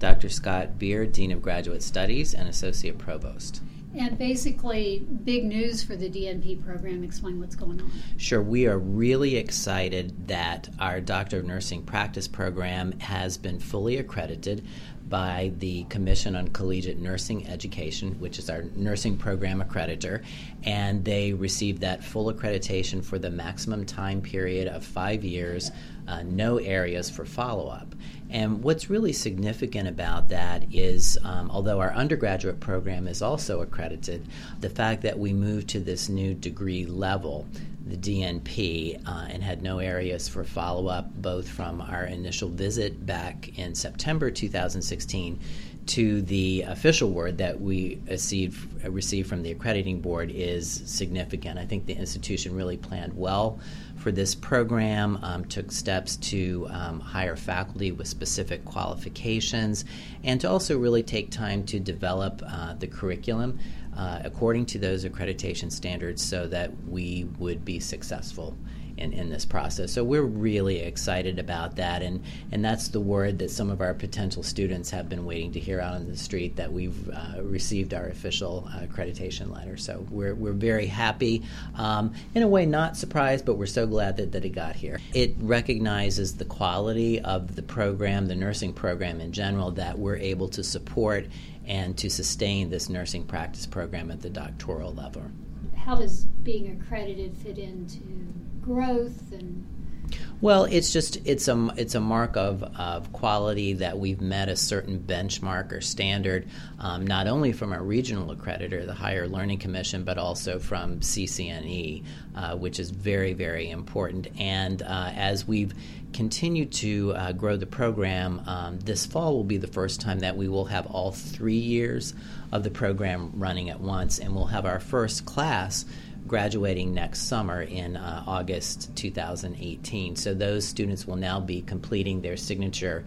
Dr. Scott Beer, Dean of Graduate Studies and Associate Provost. And basically, big news for the DNP program. Explain what's going on. Sure. We are really excited that our Doctor of Nursing Practice program has been fully accredited by the Commission on Collegiate Nursing Education, which is our nursing program accreditor, and they received that full accreditation for the maximum time period of 5 years, no areas for follow-up. And what's really significant about that is, although our undergraduate program is also accredited, the fact that we moved to this new degree level, the DNP, and had no areas for follow-up, both from our initial visit back in September 2016 to the official word that we received from the accrediting board is significant. I think the institution really planned well for this program, took steps to hire faculty with specific qualifications, and to also really take time to develop the curriculum according to those accreditation standards so that we would be successful in this process. So we're really excited about that, and that's the word that some of our potential students have been waiting to hear out on the street, that we've received our official accreditation letter. So we're very happy, in a way not surprised, but we're so glad that it got here. It recognizes the quality of the program, the nursing program in general, that we're able to support and to sustain this nursing practice program at the doctoral level. How does being accredited fit into growth? And well, it's a mark of quality that we've met a certain benchmark or standard, not only from our regional accreditor, the Higher Learning Commission, but also from CCNE, which is very, very important. And as we've continued to grow the program, this fall will be the first time that we will have all 3 years of the program running at once, and we'll have our first class graduating next summer in August 2018. So those students will now be completing their signature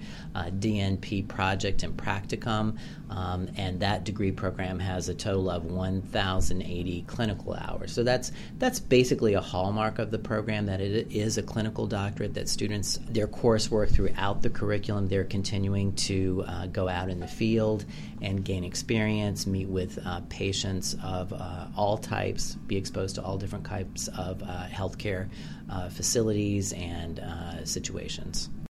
DNP project and practicum, and that degree program has a total of 1,080 clinical hours. So that's basically a hallmark of the program, that it is a clinical doctorate, that students, their coursework throughout the curriculum, they're continuing to go out in the field and gain experience, meet with patients of all types, be exposed to all different types of healthcare facilities and situations.